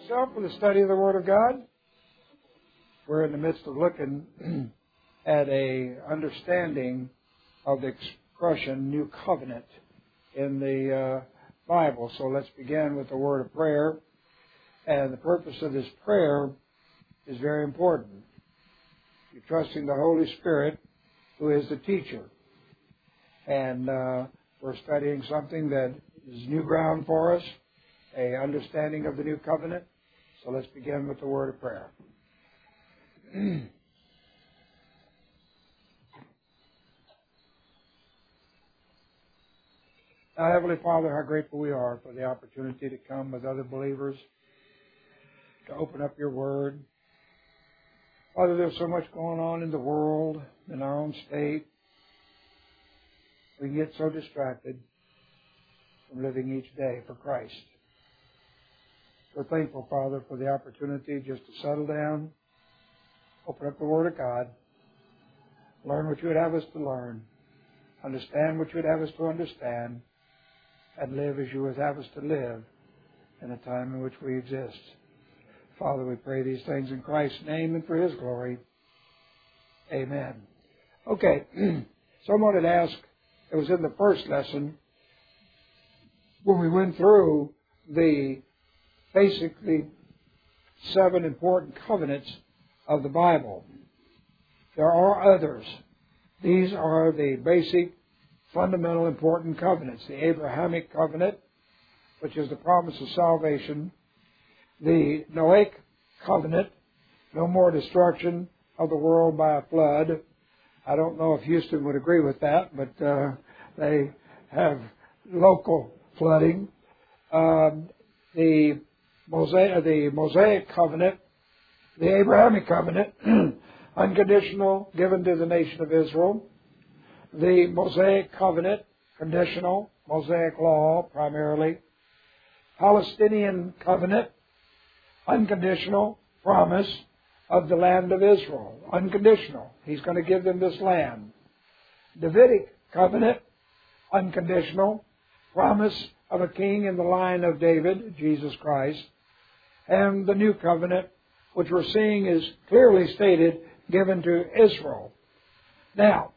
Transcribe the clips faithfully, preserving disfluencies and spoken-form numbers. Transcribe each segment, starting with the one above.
yourself with the study of the Word of God. We're in the midst of looking at a understanding of the expression New Covenant in the uh, Bible. So let's begin with the word of prayer. And the purpose of this prayer is very important. You're trusting the Holy Spirit, who is the teacher. And uh, we're studying something that is new ground for us, a understanding of the New Covenant. So let's begin with the word of prayer. Now, Heavenly Father, how grateful we are for the opportunity to come with other believers, to open up your word. Father, there's so much going on in the world, in our own state. We can get so distracted from living each day for Christ. We're thankful, Father, for the opportunity just to settle down, open up the Word of God, learn what you would have us to learn, understand what you would have us to understand, and live as you would have us to live in the time in which we exist. Father, we pray these things in Christ's name and for His glory. Amen. Okay, someone had asked, it was in the first lesson, when we went through the basically seven important covenants of the Bible. There are others. These are the basic, fundamental, important covenants. The Abrahamic covenant, which is the promise of salvation. The Noahic covenant, no more destruction of the world by a flood. I don't know if Houston would agree with that, but uh, they have local flooding. Um, the Mosaic, the Mosaic covenant, the Abrahamic covenant, unconditional, given to the nation of Israel. The Mosaic covenant, conditional, Mosaic law primarily. Palestinian covenant, unconditional, promise of the land of Israel. Unconditional. He's going to give them this land. Davidic covenant, unconditional, promise of a king in the line of David, Jesus Christ. And the new covenant, which we're seeing is clearly stated, given to Israel. Now,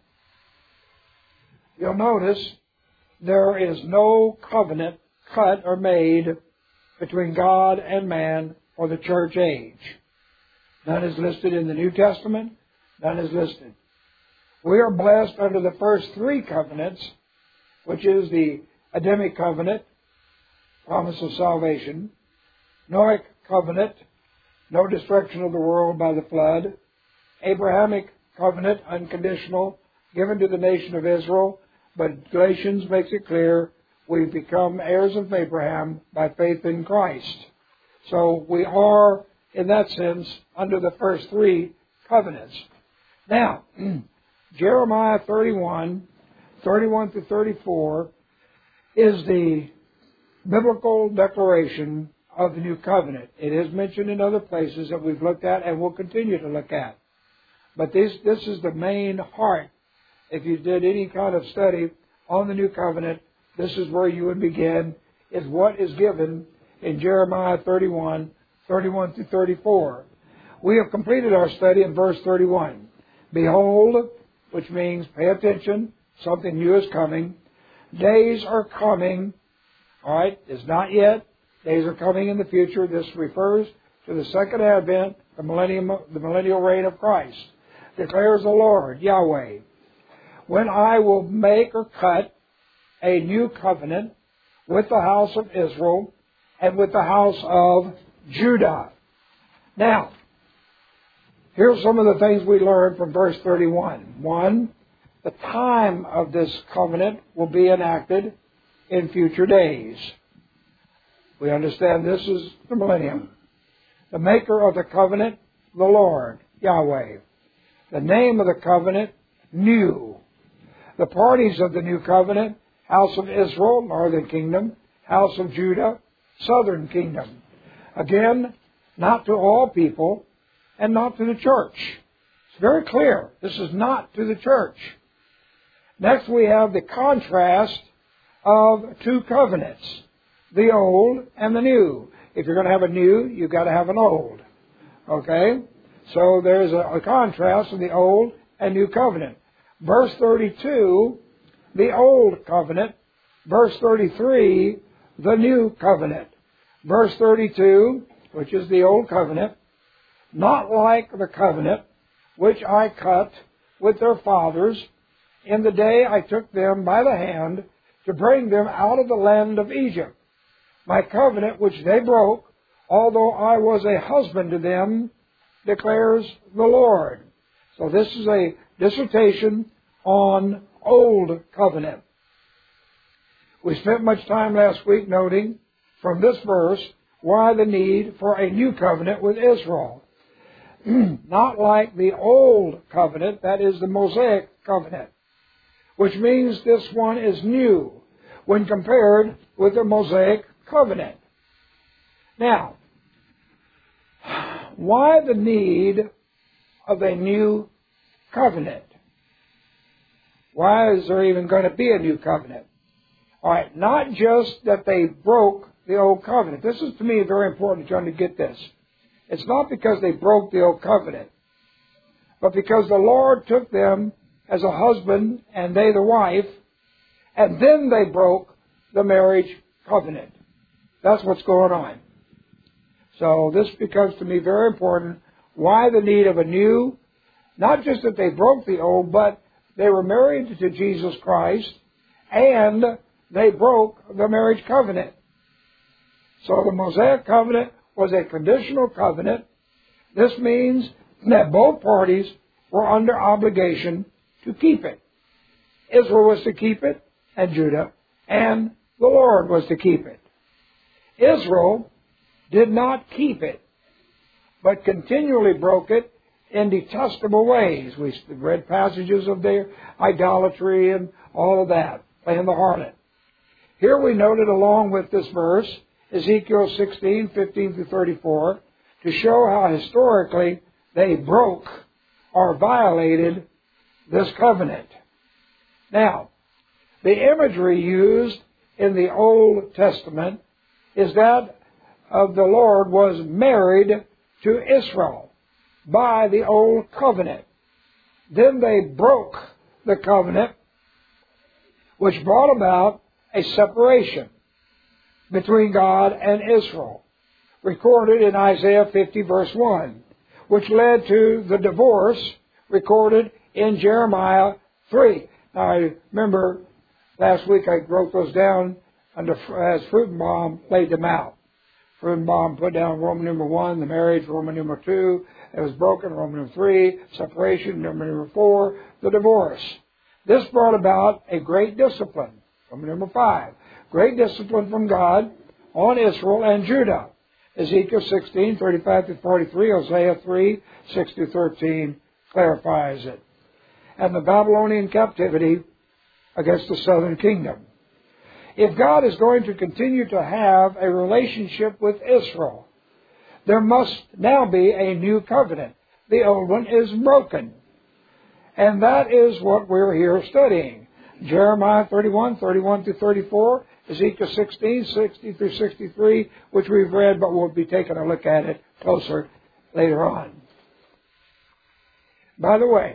you'll notice there is no covenant cut or made between God and man for the church age. None is listed in the New Testament. None is listed. We are blessed under the first three covenants, which is the Adamic covenant, promise of salvation, Noahic covenant, no destruction of the world by the flood, Abrahamic covenant, unconditional, given to the nation of Israel, but Galatians makes it clear we've become heirs of Abraham by faith in Christ. So we are, in that sense, under the first three covenants. Now, Jeremiah thirty-one, thirty-one to thirty-four is the biblical declaration of the new covenant. It is mentioned in other places that we've looked at and will continue to look at. But this, this is the main heart. If you did any kind of study on the new covenant, this is where you would begin, is what is given in Jeremiah thirty-one, thirty-one to thirty-four. We have completed our study in verse thirty-one. Behold, which means pay attention, something new is coming. Days are coming. All right, it's not yet. Days are coming in the future. This refers to the second advent, the millennium, the millennial reign of Christ. Declares the Lord, Yahweh, when I will make or cut a new covenant with the house of Israel and with the house of Judah. Now, here's some of the things we learned from verse thirty-one. One, the time of this covenant will be enacted in future days. We understand this is the millennium. The maker of the covenant, the Lord, Yahweh. The name of the covenant, new. The parties of the new covenant, house of Israel, northern kingdom, house of Judah, southern kingdom. Again, not to all people and not to the church. It's very clear. This is not to the church. Next we have the contrast of two covenants, the old and the new. if you're going to have a new, you've got to have an old. Okay? So there's a, a contrast in the old and new covenant. Verse thirty-two, the old covenant. Verse thirty-three, the new covenant. Verse thirty-two, which is the old covenant, not like the covenant which I cut with their fathers in the day I took them by the hand to bring them out of the land of Egypt. My covenant which they broke, although I was a husband to them, declares the Lord. So this is a dissertation on old covenant. We spent much time last week noting from this verse why the need for a new covenant with Israel. Not like the old covenant, that is the Mosaic covenant, which means this one is new when compared with the Mosaic covenant. Now, why the need of a new covenant? Why is there even going to be a new covenant? All right, not just that they broke the old covenant. This is, to me, very important to get this. It's not because they broke the old covenant, but because the Lord took them as a husband and they the wife, and then they broke the marriage covenant. That's what's going on. So this becomes to me very important. Why the need of a new? Not just that they broke the old, but they were married to Jesus Christ, and they broke the marriage covenant. So the Mosaic covenant was a conditional covenant. This means that both parties were under obligation to keep it. Israel was to keep it, and Judah, and the Lord was to keep it. Israel did not keep it, but continually broke it in detestable ways. We read passages of their idolatry and all of that, playing the harlot. Here we noted along with this verse, Ezekiel sixteen, fifteen through thirty-four, to show how historically they broke or violated this covenant. Now, the imagery used in the Old Testament is that of the Lord was married to Israel by the Old Covenant. Then they broke the covenant, which brought about a separation between God and Israel, recorded in Isaiah fifty, verse one, which led to the divorce recorded in Jeremiah three. Now, I remember last week I wrote those down under, as Fruitenbaum laid them out. Fruitenbaum put down Roman number one, the marriage, Roman number two, it was broken, Roman number three, separation, Roman number four, the divorce. This brought about a great discipline, Roman number five, great discipline from God on Israel and Judah. Ezekiel sixteen, thirty-five to forty-three, Hosea three, six to thirteen clarifies it. And the Babylonian captivity against the southern kingdom. If God is going to continue to have a relationship with Israel, there must now be a new covenant. The old one is broken. And that is what we're here studying. Jeremiah thirty-one, thirty-one to thirty-four, Ezekiel sixteen, sixty through sixty-three, which we've read, but we'll be taking a look at it closer later on. By the way,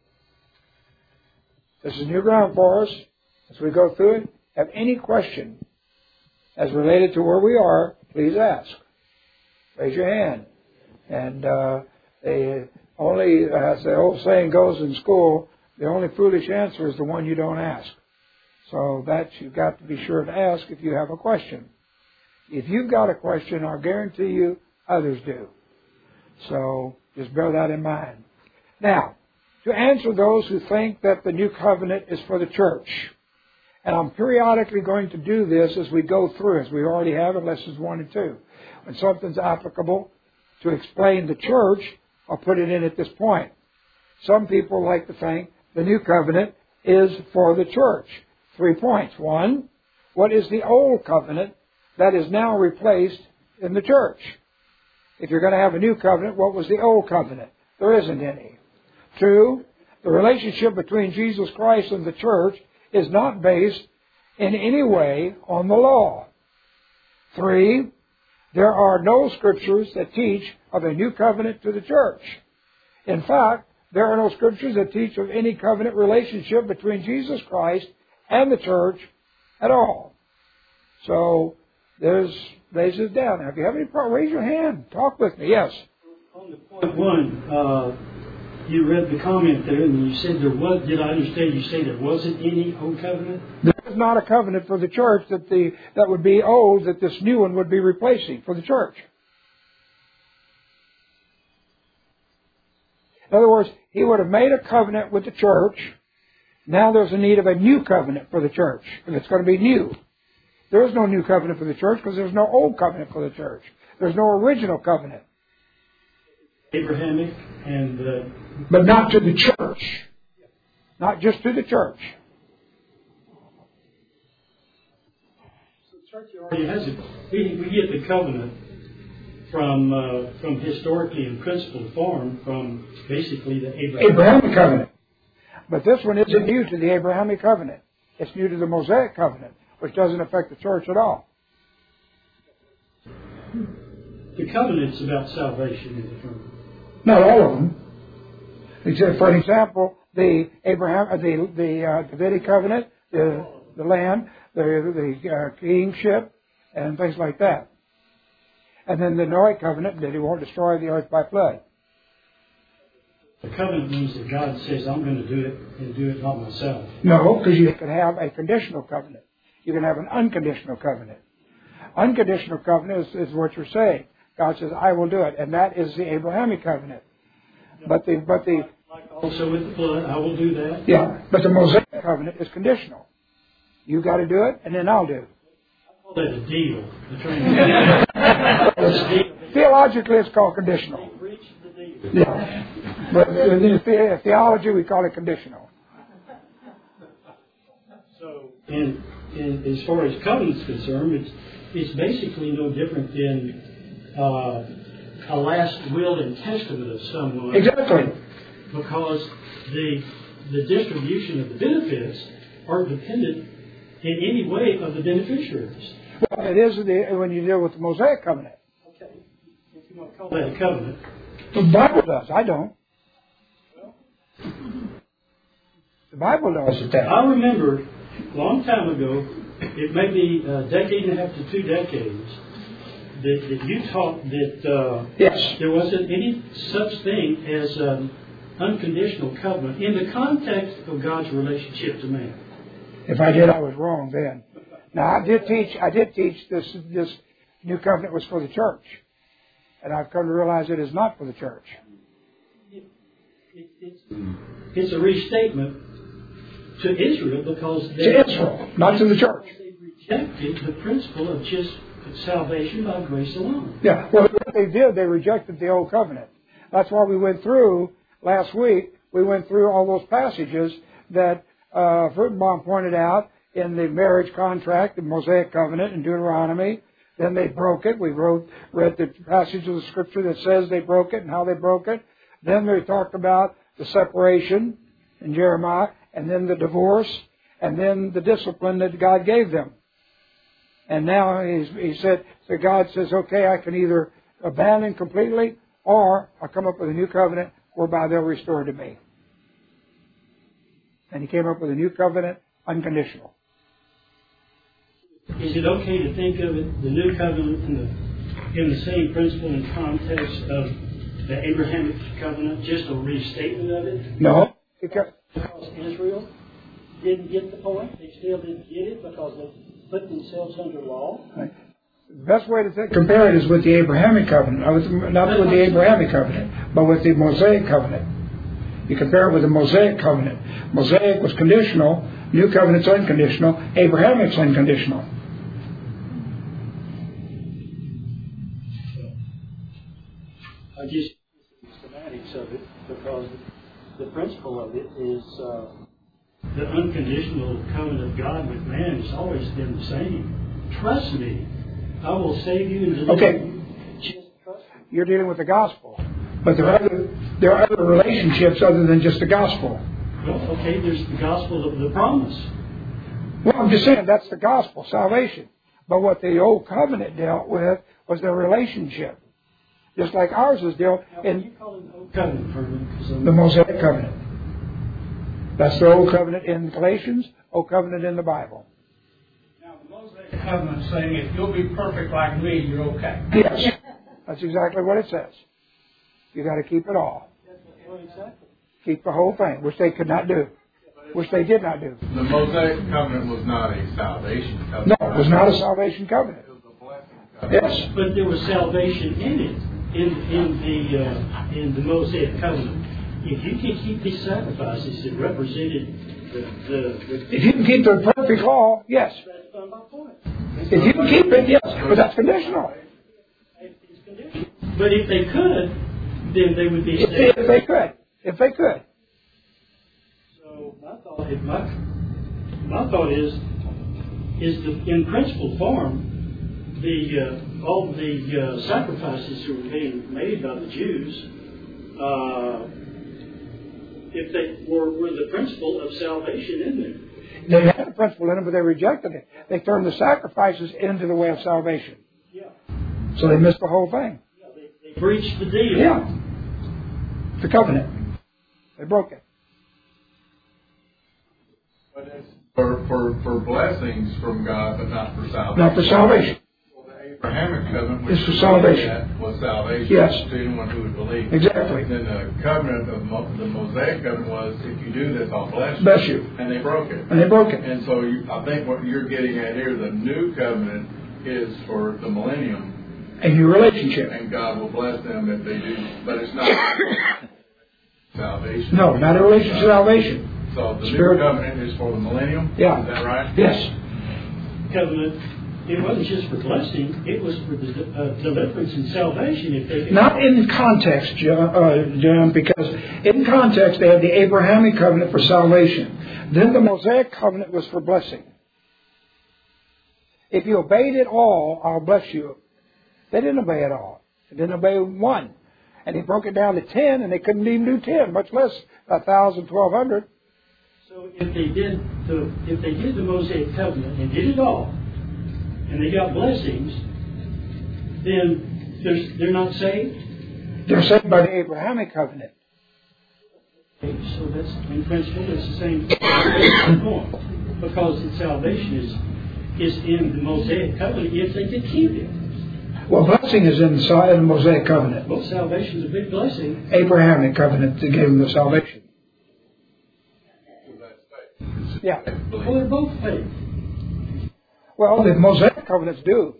this is new ground for us. As we go through it, have any question as related to where we are, please ask. Raise your hand. And uh, they only, as the old saying goes in school, the only foolish answer is the one you don't ask. So that you've got to be sure to ask if you have a question. If you've got a question, I'll guarantee you others do. So just bear that in mind. Now, to answer those who think that the new covenant is for the church, and I'm periodically going to do this as we go through, as we already have in lessons one and two. When something's applicable to explain the church, I'll put it in at this point. Some people like to think the new covenant is for the church. Three points. One, what is the old covenant that is now replaced in the church? If you're going to have a new covenant, what was the old covenant? There isn't any. Two, the relationship between Jesus Christ and the church is not based in any way on the law. Three, There are no scriptures that teach of a new covenant to the church. In fact, there are no scriptures that teach of any covenant relationship between Jesus Christ and the church at all. So, there's lays this down. Now, if you have any problems, raise your hand. Talk with me. Yes. On the point one, uh, you read the comment there, and you said there was. Did I understand you say there wasn't any old covenant? There is not a covenant for the church that the that would be old that this new one would be replacing for the church. In other words, He would have made a covenant with the church. Now there's a need of a new covenant for the church, and it's going to be new. There is no new covenant for the church because there's no old covenant for the church. There's no original covenant. Abrahamic and uh, but not to the church. Not just to the church. So the church already has it. We, we get the covenant from uh, from historically in principle form from basically the Abrahamic, Abrahamic covenant. But this one isn't new to the Abrahamic covenant. It's new to the Mosaic covenant, which doesn't affect the church at all. The covenant's about salvation in the term. Not all of them. Except, for example, the Abraham, uh, the the uh, Davidic covenant, the the land, the the uh, kingship, and things like that. And then the Noahic covenant that He won't destroy the earth by flood. The covenant means that God says, "I'm going to do it and do it not myself." No, because you can have a conditional covenant. You can have an unconditional covenant. Unconditional covenant is, is what you're saying. God says, "I will do it," and that is the Abrahamic covenant. But the but the like also with the flood, I will do that. Yeah, but the Mosaic covenant is conditional. You got to do it, and then I'll do it. I call that a deal. The Theologically, it's called conditional. Yeah, but in the theology, we call it conditional. So, and, and as far as covenant's concerned, it's it's basically no different than uh, a last will and testament of someone. Exactly. Because the the distribution of the benefits aren't dependent in any way of the beneficiaries. Well, it is the, when you deal with the Mosaic covenant. Okay. If you want to call that a covenant. The Bible does. I don't. The Bible does it. I remember a long time ago, it may be a decade and a half to two decades, that, that you taught that uh, yes. there wasn't any such thing as an unconditional covenant in the context of God's relationship to man. If I did, I was wrong then. Now, I did teach. I did teach this. This new covenant was for the church, and I've come to realize it is not for the church. It, it, it's, it's a restatement to Israel because they, to Israel, not to the church. They rejected the principle of just salvation by grace alone. Yeah. Well, what they did, they rejected the old covenant. That's why we went through last week. We went through all those passages that uh, Fruitenbaum pointed out in the marriage contract, the Mosaic covenant, in Deuteronomy. Then they broke it. We wrote, read the passage of the Scripture that says they broke it and how they broke it. Then they talked about the separation in Jeremiah, and then the divorce, and then the discipline that God gave them. And now he's, he said, so God says, okay, I can either abandon completely, or I'll come up with a new covenant whereby they'll restore to me. And he came up with a new covenant, unconditional. Is it okay to think of it, the new covenant in the in the same principle and context of the Abrahamic covenant, just a restatement of it? No. Because Israel didn't get the point. They still didn't get it because they put themselves under law. Right. The best way to think, compare it is with the Abrahamic covenant. Not with the Abrahamic covenant, but with the Mosaic covenant. You compare it with the Mosaic covenant. Mosaic was conditional. New covenant's unconditional. Abrahamic's unconditional. I just the schematics of it because the principle of it is uh, the unconditional covenant of God with man has always been the same. Trust me, I will save you and deliver okay. you. Just trust me. You're dealing with the gospel. But there are, other, there are other relationships other than just the gospel. Well, okay, there's the gospel of the promise. Well, I'm just saying that's the gospel, salvation. But what the old covenant dealt with was their relationship. Just like ours is dealt in you call it the old covenant, Vernon? the Mosaic covenant. That's the old covenant in Galatians, old covenant in the Bible. Now the Mosaic covenant saying if you'll be perfect like me, you're okay. Yes. That's exactly what it says. You got to keep it all. Well, exactly. Keep the whole thing, which they could not do. Which they did not do. The Mosaic covenant was not a salvation covenant. No, it was not a salvation covenant. It was a blessing covenant. Yes. But there was salvation in it, in in the uh, in the Mosaic covenant. If you can keep these sacrifices that represented the the, the If you can keep the perfect law, yes. that's not my point. If you can keep it, yes. But that's conditional. It's conditional. But if they could, then they would be If they, saved. if they could. If they could. So my thought, if my my thought is, is the in principle form, the uh, all the uh, sacrifices that were being made by the Jews, uh, if they were were the principle of salvation in them. They had a principle in it, but they rejected it. They turned the sacrifices into the way of salvation. Yeah. So they missed the whole thing. Yeah, they, they breached the deal. Yeah. The covenant. They broke it. But it's for, for, for blessings from God, but not for salvation. Not for salvation. Well, the Abrahamic covenant, which It's for salvation. that was salvation Yes. to anyone who would believe. Exactly. Then the covenant of Mo- the Mosaic covenant was, if you do this, I'll bless you. Bless you. And they broke it. And they broke it. And so you, I think what you're getting at here, the new covenant is for the millennium, And your relationship. and God will bless them if they do. But it's not salvation. No, not a relation to salvation. So the Spirit. new covenant is for the millennium? Yeah. Is that right? Yes. Covenant. It wasn't just for blessing; it was for the uh, deliverance and salvation. If they Not in context, John, uh, John, because in context they had the Abrahamic covenant for salvation. Then the Mosaic covenant was for blessing. If you obeyed it all, I'll bless you. They didn't obey it all. They didn't obey one. And he broke it down to ten, and they couldn't even do ten, much less a thousand, twelve hundred. So if they did the if they did the Mosaic covenant and did it all, and they got blessings, then there's, they're not saved. They're saved by the Abrahamic covenant. Okay, so that's in principle it's the same point, because the salvation is is in the Mosaic covenant if they could keep it. Well, blessing is in the, in the Mosaic covenant. Well, salvation is a big blessing. Abrahamic covenant that gave them the salvation. Yeah. Well, they're both faith. Well, the Mosaic covenants do.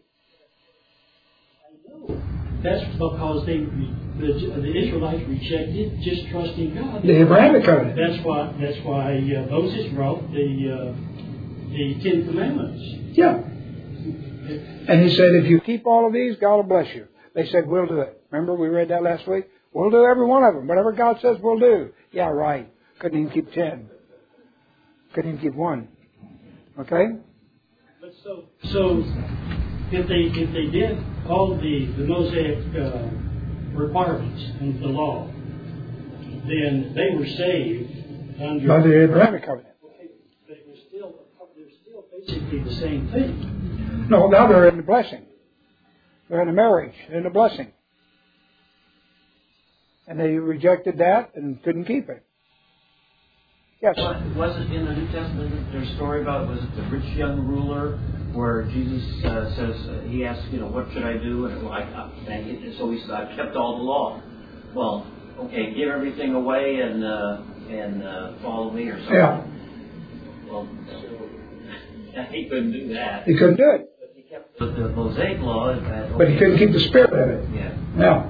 I know. That's because they the, the Israelites rejected just trusting God. The Abrahamic covenant. That's why that's why uh, Moses wrote the uh, the Ten Commandments. Yeah. And he said, if you keep all of these, God will bless you. They said, we'll do it. Remember, we read that last week? We'll do every one of them. Whatever God says, we'll do. Yeah, right. Couldn't even keep ten. Couldn't even keep one. Okay? But so so if they if they did all the the Mosaic uh, requirements and the law, then they were saved under. By the Abrahamic covenant. Okay, but it was still they're still basically the same thing. No, now they're in the blessing. They're in a marriage, in a blessing. And they rejected that and couldn't keep it. Yes. Was it in the New Testament there's a story about, was it the rich young ruler, where Jesus uh, says, uh, he asks, you know, what should I do? And, well, I, I, and so he says, I've kept all the law. Well, okay, give everything away and uh, and uh, follow me or something. Yeah. Well, he couldn't do that. He couldn't do it. But he kept the, the Mosaic law. And, okay. But he couldn't keep the spirit of it. Yeah. Yeah.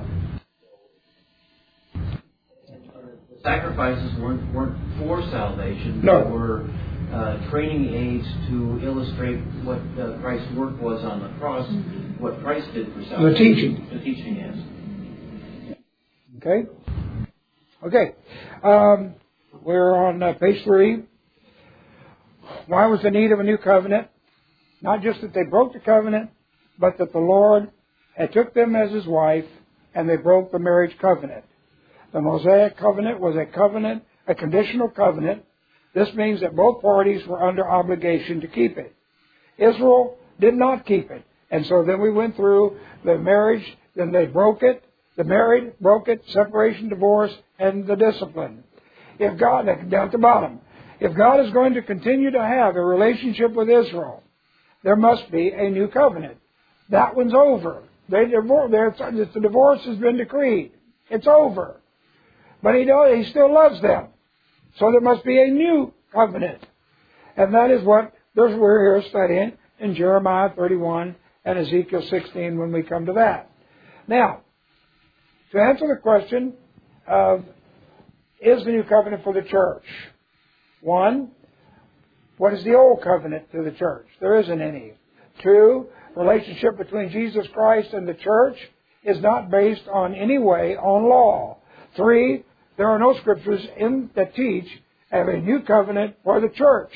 Sacrifices weren't weren't for salvation. No. They were uh, training aids to illustrate what uh, Christ's work was on the cross, mm-hmm. what Christ did for salvation. The teaching. The teaching, yes. Okay? Okay. Um, we're on uh, page three. Why was the need of a new covenant? Not just that they broke the covenant, but that the Lord had took them as His wife, and they broke the marriage covenant. The Mosaic covenant was a covenant, a conditional covenant. This means that both parties were under obligation to keep it. Israel did not keep it. And so then we went through the marriage, then they broke it, the married, broke it, separation, divorce, and the discipline. If God, down at the bottom, if God is going to continue to have a relationship with Israel, there must be a new covenant. That one's over. They divorce, the divorce has been decreed. It's over. But he, does, he still loves them. So there must be a new covenant. And that is what we're here studying in Jeremiah thirty-one and Ezekiel sixteen when we come to that. Now, to answer the question of, is the new covenant for the church? One, what is the old covenant to the church? There isn't any. Two, relationship between Jesus Christ and the church is not based on any way on law. Three, there are no scriptures in that teach of a new covenant for the church.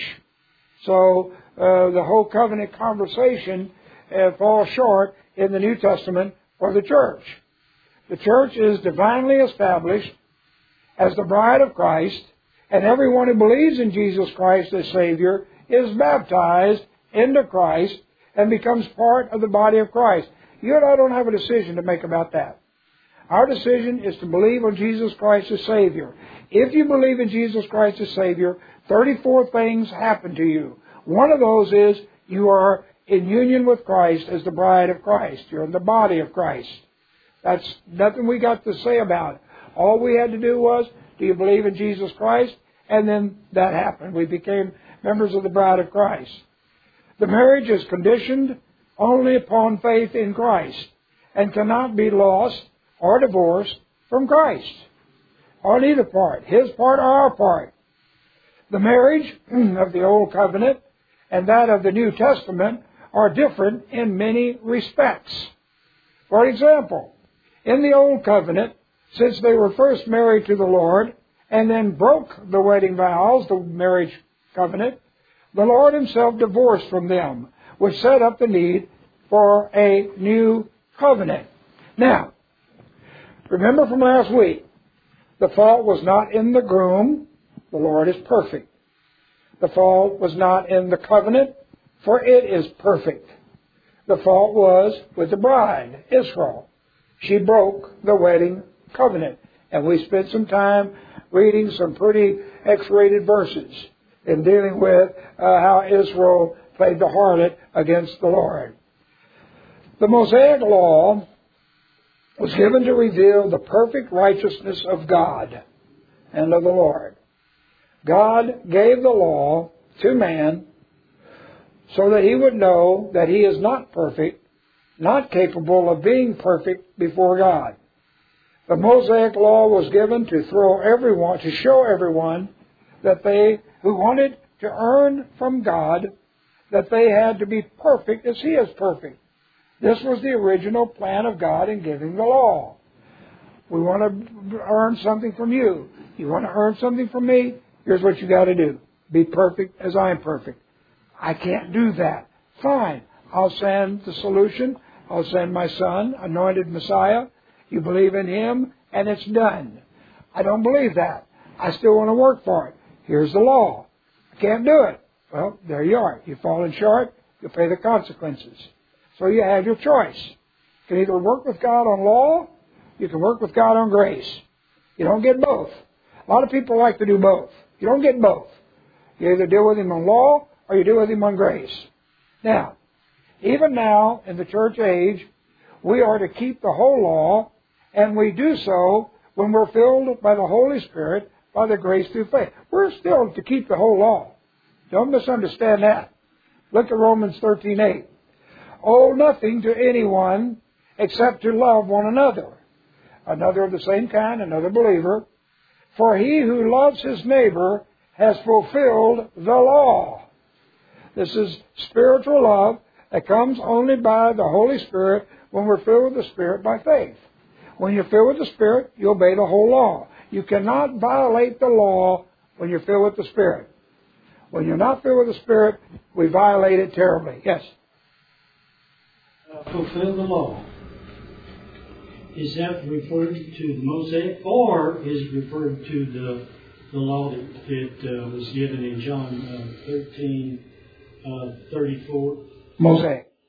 So uh, the whole covenant conversation uh, falls short in the New Testament for the church. The church is divinely established as the bride of Christ, and everyone who believes in Jesus Christ as Savior is baptized into Christ and becomes part of the body of Christ. You and I don't have a decision to make about that. Our decision is to believe on Jesus Christ as Savior. If you believe in Jesus Christ as Savior, thirty-four things happen to you. One of those is you are in union with Christ as the bride of Christ. You're in the body of Christ. That's nothing we got to say about it. All we had to do was, do you believe in Jesus Christ? And then that happened. We became members of the bride of Christ. The marriage is conditioned only upon faith in Christ and cannot be lost or divorced from Christ, on either part, His part or our part. The marriage of the Old Covenant and that of the New Testament are different in many respects. For example, in the Old Covenant, since they were first married to the Lord and then broke the wedding vows, the marriage covenant, the Lord Himself divorced from them, which set up the need for a new covenant. Now, remember from last week, the fault was not in the groom. The Lord is perfect. The fault was not in the covenant, for it is perfect. The fault was with the bride, Israel. She broke the wedding covenant. And we spent some time reading some pretty X-rated verses in dealing with uh, how Israel played the harlot against the Lord. The Mosaic Law was given to reveal the perfect righteousness of God and of the Lord. God gave the law to man so that he would know that he is not perfect, not capable of being perfect before God. The Mosaic Law was given to throw everyone, to show everyone that they who wanted to earn from God, that they had to be perfect as He is perfect. This was the original plan of God in giving the law. We want to earn something from you. You want to earn something from me? Here's what you got to do. Be perfect as I am perfect. I can't do that. Fine. I'll send the solution. I'll send my Son, anointed Messiah. You believe in Him, and it's done. I don't believe that. I still want to work for it. Here's the law. I can't do it. Well, there you are. You've fallen short. You'll pay the consequences. So you have your choice. You can either work with God on law, you can work with God on grace. You don't get both. A lot of people like to do both. You don't get both. You either deal with Him on law or you deal with Him on grace. Now, even now in the church age, we are to keep the whole law, and we do so when we're filled by the Holy Spirit by the grace through faith. We're still to keep the whole law. Don't misunderstand that. Look at Romans thirteen eight. Owe nothing to anyone except to love one another. Another of the same kind, another believer. For he who loves his neighbor has fulfilled the law. This is spiritual love that comes only by the Holy Spirit when we're filled with the Spirit by faith. When you're filled with the Spirit, you obey the whole law. You cannot violate the law when you're filled with the Spirit. When you're not filled with the Spirit, we violate it terribly. Yes? Uh, fulfill the law. Is that referred to the Mosaic, or is it referred to the the law that, that uh, was given in John uh, thirteen, uh, thirty-four? Mosaic.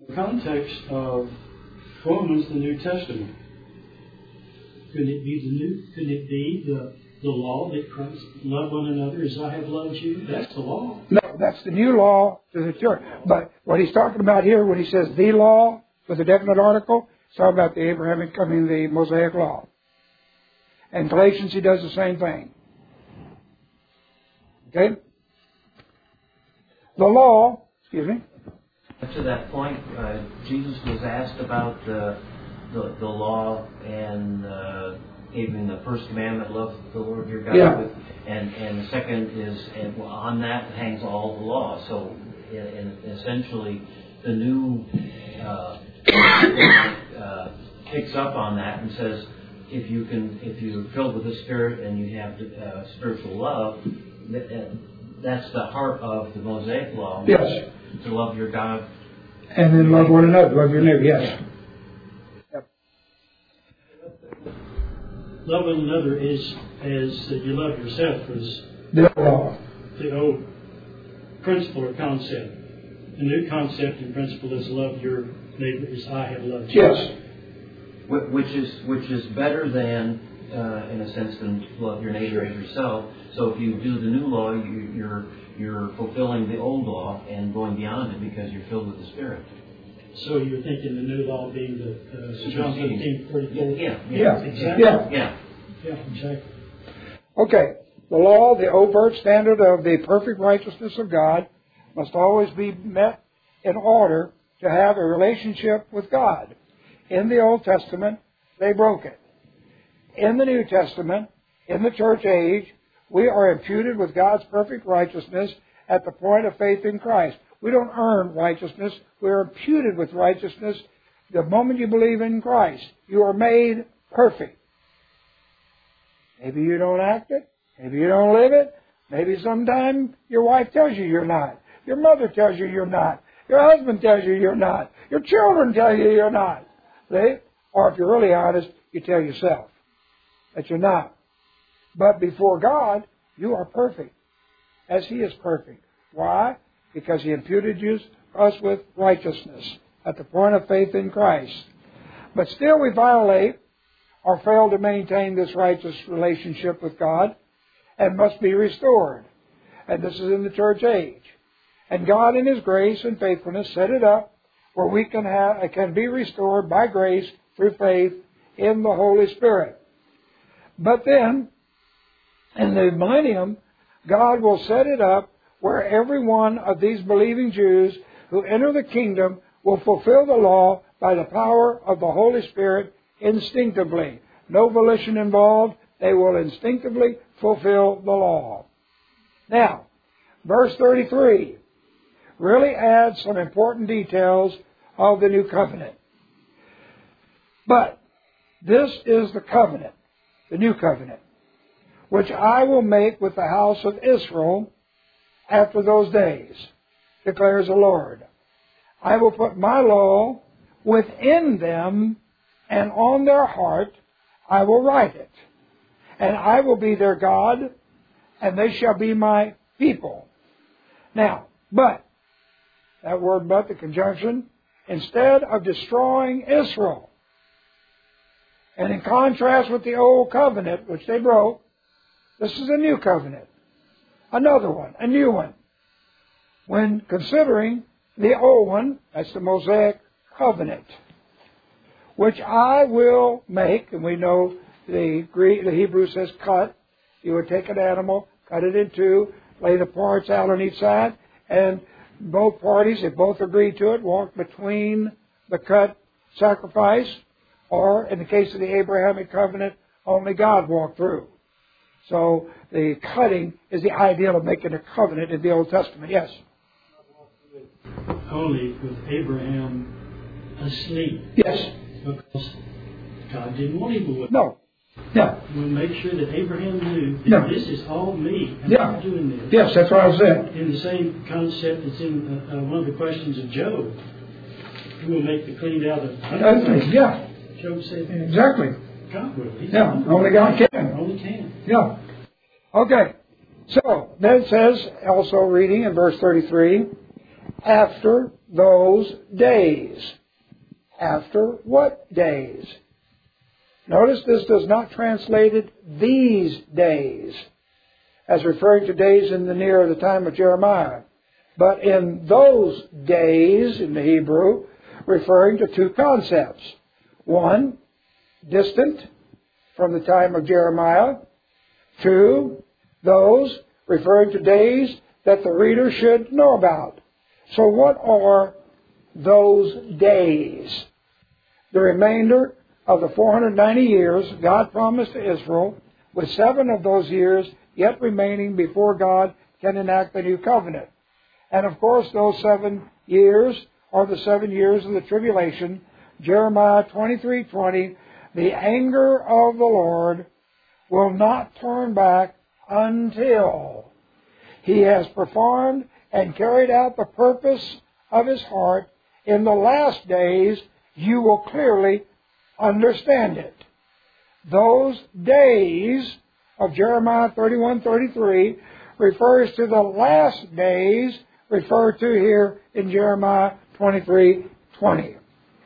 the context of Romans, the New Testament, could it be the new? Could it be the the law that Christ love one another as I have loved you? That's the law. No, that's the new law to the church. But what he's talking about here, when he says the law with a definite article, it's talking about the Abrahamic, I mean the Mosaic law. And Galatians, he does the same thing. Okay? The law, excuse me. To that point, uh, Jesus was asked about the the, the law and uh, gave him the first commandment, love the Lord your God. Yeah. With, and, and the second is, and on that hangs all the law. So in, in essentially, the new uh, uh, picks up on that and says, if you can, if you're filled with the Spirit and you have uh, spiritual love, that, that's the heart of the Mosaic law. Yes. To love your God. And then love one another, love your neighbor, yes. Yep. Love one another is as you love yourself is The law. the old principle or concept. The new concept and principle is love your neighbor as I have loved you. Yes. Which is which is better than, uh, in a sense, than love your neighbor as yourself. So if you do the new law, you, you're you're fulfilling the old law and going beyond it because you're filled with the Spirit. So you're thinking the new law being the uh, John fifteen thirty-four? Yeah, yeah, Yeah. Exactly. Yeah. yeah. Yeah, exactly. Okay. The law, the overt standard of the perfect righteousness of God, must always be met in order to have a relationship with God. In the Old Testament, they broke it. In the New Testament, in the church age, we are imputed with God's perfect righteousness at the point of faith in Christ. We don't earn righteousness. We are imputed with righteousness the moment you believe in Christ. You are made perfect. Maybe you don't act it. Maybe you don't live it. Maybe sometime your wife tells you you're not. Your mother tells you you're not. Your husband tells you you're not. Your children tell you you're not. See? Or if you're really honest, you tell yourself that you're not. But before God, you are perfect, as He is perfect. Why? Because He imputed you, us with righteousness at the point of faith in Christ. But still we violate or fail to maintain this righteous relationship with God and must be restored. And this is in the church age. And God in His grace and faithfulness set it up where we can have, can be restored by grace through faith in the Holy Spirit. But then, in the millennium, God will set it up where every one of these believing Jews who enter the kingdom will fulfill the law by the power of the Holy Spirit instinctively. No volition involved. They will instinctively fulfill the law. Now, verse thirty-three really adds some important details of the new covenant. But this is the covenant, the new covenant, which I will make with the house of Israel after those days, declares the Lord. I will put my law within them, and on their heart I will write it. And I will be their God, and they shall be my people. Now, but, that word but, the conjunction, instead of destroying Israel, and in contrast with the old covenant, which they broke, this is a new covenant. Another one, a new one. When considering the old one, that's the Mosaic covenant, which I will make, and we know the Greek, the Hebrew says cut. You would take an animal, cut it in two, lay the parts out on each side, and both parties, if both agree to it, walk between the cut sacrifice, or in the case of the Abrahamic covenant, only God walked through. So the cutting is the ideal of making a covenant in the Old Testament. Yes? Only with Abraham asleep. Yes. Because God didn't want him to. No. Yeah. We'll make sure that Abraham knew that No. this is all me. I'm Yeah. not doing this. Yes, that's what I said. In the same concept that's in uh, uh, one of the questions of Job. Who will make the cleaned out of That's- Yeah, Job said, exactly. God will. He's Yeah, only God can. Only can. Yeah. Okay. So, then it says, also reading in verse thirty-three, after those days. After what days? Notice this does not translate it these days, as referring to days in the near of the time of Jeremiah, but in those days in the Hebrew, referring to two concepts. One, distant from the time of Jeremiah. Two, those referring to days that the reader should know about. So what are those days? The remainder of the four hundred ninety years God promised to Israel, with seven of those years yet remaining before God can enact the new covenant. And of course, those seven years are the seven years of the tribulation. Jeremiah twenty-three twenty, the anger of the Lord will not turn back until He has performed and carried out the purpose of His heart. In the last days, you will clearly understand it. Those days of Jeremiah thirty-one thirty-three refers to the last days referred to here in Jeremiah twenty-three twenty.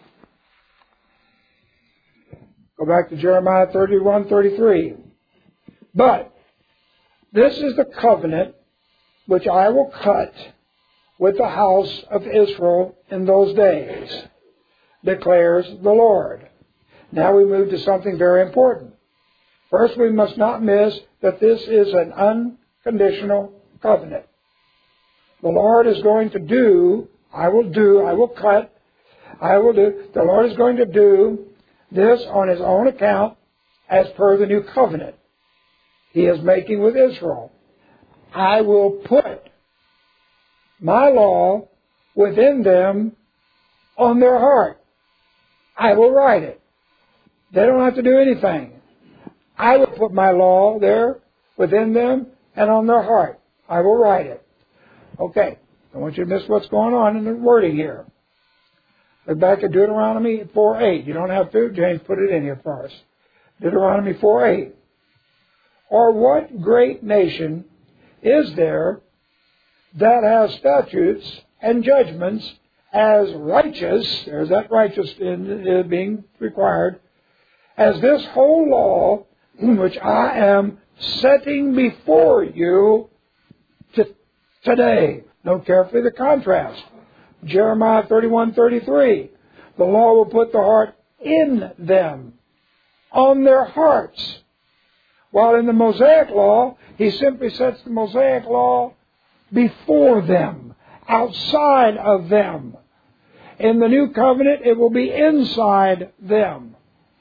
Go back to Jeremiah thirty-one thirty-three. But this is the covenant which I will cut with the house of Israel in those days, declares the Lord. Now we move to something very important. First, we must not miss that this is an unconditional covenant. The Lord is going to do, I will do, I will cut, I will do, the Lord is going to do this on His own account as per the new covenant He is making with Israel. I will put my law within them on their heart. I will write it. They don't have to do anything. I will put my law there within them and on their heart. I will write it. Okay. I want you to miss what's going on in the wording here. Look back at Deuteronomy four eight. You don't have to. James put it in here for us. Deuteronomy four eight. Or what great nation is there that has statutes and judgments as righteous, there's that righteous in, being required, as this whole law which I am setting before you to, today? Note carefully the contrast. Jeremiah thirty-one thirty-three. The law will put the heart in them, on their hearts. While in the Mosaic law, He simply sets the Mosaic law before them, outside of them. In the new covenant, it will be inside them.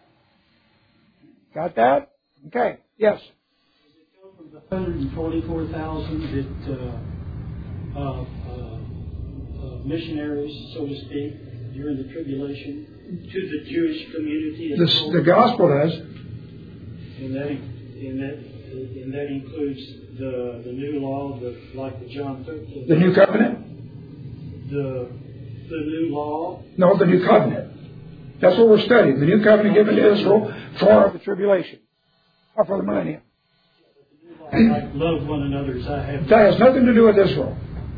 Got that? Okay. Yes. The one hundred forty-four thousand that uh, uh, uh, uh, missionaries, so to speak, during the tribulation to the Jewish community. The, the gospel does. And that, and that, and that includes the the new law, the like the John thirteen. The new covenant. The the new law. No, the new covenant. That's what we're studying. The new covenant given to Israel for the tribulation, or for the millennium. Like love one another as I have. That has nothing to do with Israel.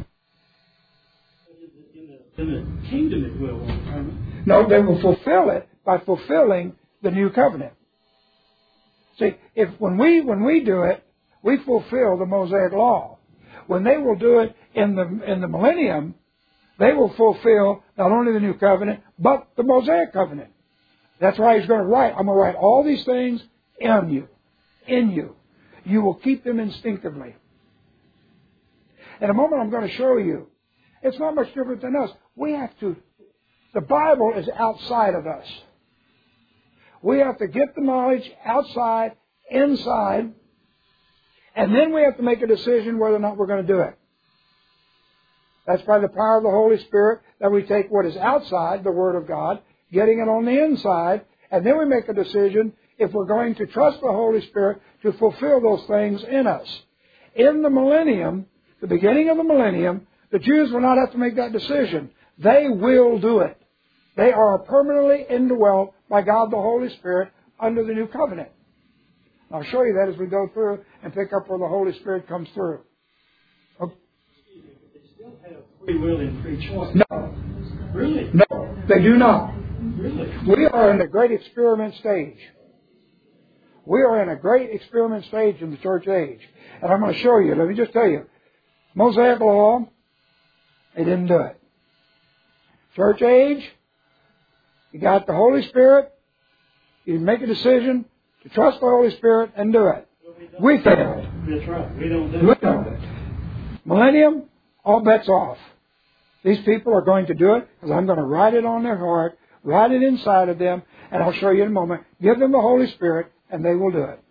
In the, in the kingdom it will. No, they will fulfill it by fulfilling the new covenant. See, if when we when we do it, we fulfill the Mosaic law. When they will do it in the in the millennium, they will fulfill not only the new covenant, but the Mosaic covenant. That's why He's going to write. I'm going to write all these things in you. In you. You will keep them instinctively. In a moment I'm going to show you. It's not much different than us. We have to, the Bible is outside of us. We have to get the knowledge outside, inside, and then we have to make a decision whether or not we're going to do it. That's by the power of the Holy Spirit that we take what is outside, the Word of God, getting it on the inside, and then we make a decision if we're going to trust the Holy Spirit to fulfill those things in us. In the millennium, the beginning of the millennium, the Jews will not have to make that decision. They will do it. They are permanently indwelt by God the Holy Spirit under the new covenant. I'll show you that as we go through and pick up where the Holy Spirit comes through. Okay. They still have free will and free choice. No. Really? No, they do not. Really? We are in the great experiment stage. We are in a great experiment stage in the church age. And I'm going to show you. Let me just tell you. Mosaic law, they didn't do it. Church age, you got the Holy Spirit. You make a decision to trust the Holy Spirit and do it. We failed. That's right. We don't do We it. don't do it. Millennium, all bets off. These people are going to do it because I'm going to write it on their heart, write it inside of them, and I'll show you in a moment. Give them the Holy Spirit, and they will do it.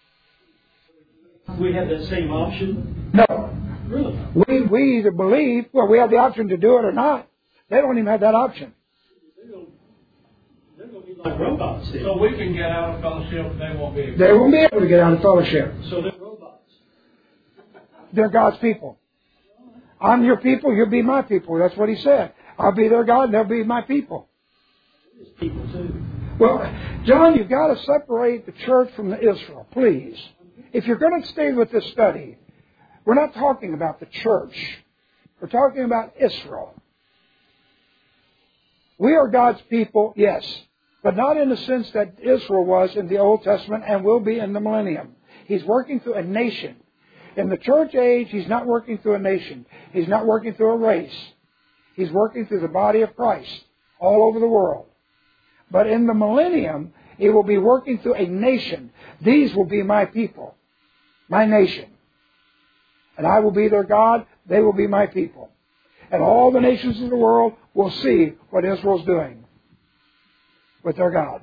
We have that same option? No. Really? We, we either believe, well, we have the option to do it or not. They don't even have that option. They're going to be like robots then. So we can get out of fellowship, they won't be able to. They won't be able to get out of fellowship. So they're robots. They're God's people. I'm your people, you'll be my people. That's what He said. I'll be their God, and they'll be my people. There's people too. Well, John, you've got to separate the church from the Israel, please. If you're going to stay with this study, we're not talking about the church. We're talking about Israel. We are God's people, yes, but not in the sense that Israel was in the Old Testament and will be in the millennium. He's working through a nation. In the church age, He's not working through a nation. He's not working through a race. He's working through the body of Christ all over the world. But in the millennium, He will be working through a nation. These will be my people, my nation. And I will be their God. They will be my people. And all the nations of the world will see what Israel's doing with their God.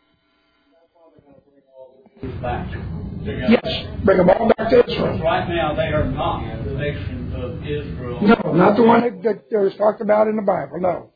Back. Yes, bring them all back to Israel. Right now, they are not the nation of Israel. No, not the one that, that was talked about in the Bible, no.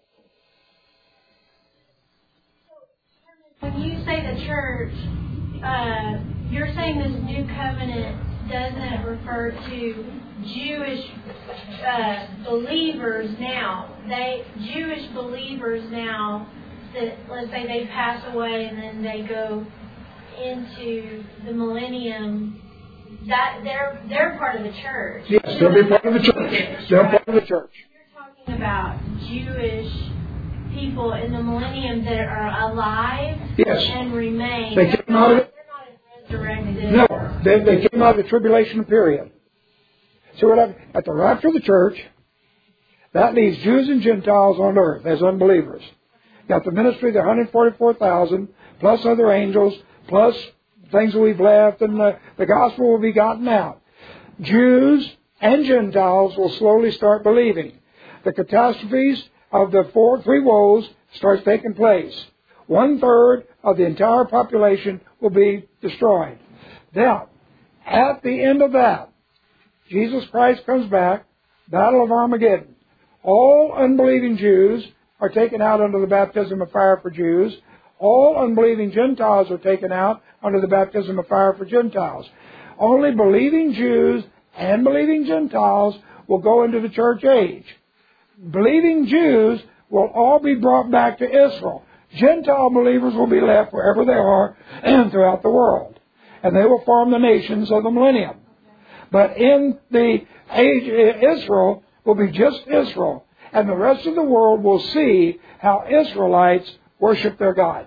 When you say the church, uh, you're saying this new covenant doesn't refer to Jewish uh, believers now. They Jewish believers now that, let's say, they pass away and then they go into the millennium. That they're they're part of the church. Yes, they'll be part of the church. They're part of the church. You're talking about Jewish people in the millennium that are alive Yes. and remain. They came out of it. They're not resurrected. No, they, they came out of the tribulation period. So what I, at the rapture of the church, that leaves Jews and Gentiles on earth as unbelievers. Got the ministry of the one hundred forty-four thousand, plus other angels, plus things that we've left, and the, the gospel will be gotten out. Jews and Gentiles will slowly start believing. The catastrophes of the four, three woes starts taking place. One third of the entire population will be destroyed. Now, at the end of that, Jesus Christ comes back, Battle of Armageddon. All unbelieving Jews are taken out under the baptism of fire for Jews. All unbelieving Gentiles are taken out under the baptism of fire for Gentiles. Only believing Jews and believing Gentiles will go into the church age. Believing Jews will all be brought back to Israel. Gentile believers will be left wherever they are and throughout the world. And they will form the nations of the millennium. But in the age, Israel will be just Israel. And the rest of the world will see how Israelites worship their God.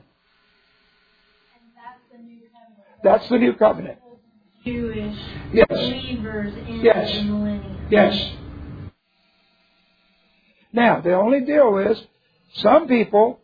That's the new covenant. Jewish Yes. believers in Yes. the millennium. Yes. Now, the only deal is, some people,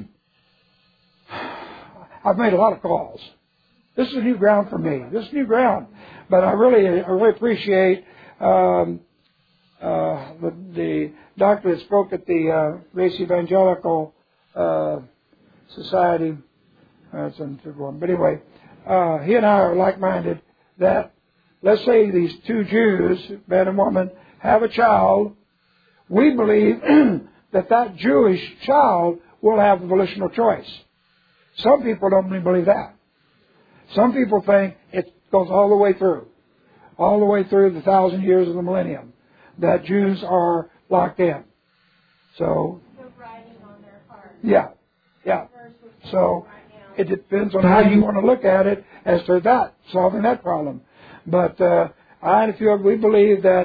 I've made a lot of calls. This is new ground for me. This is new ground. But I really, I really appreciate um, uh, the, the doctor that spoke at the uh, Race Evangelical uh, Society. That's a good one. But anyway, uh, he and I are like-minded that, let's say these two Jews, man and woman, have a child. We believe that that Jewish child will have the volitional choice. Some people don't believe that. Some people think it goes all the way through, all the way through the thousand years of the millennium, that Jews are locked in. So, yeah, yeah. So, it depends on how you want to look at it as to that, solving that problem. But uh, I and a few of we believe that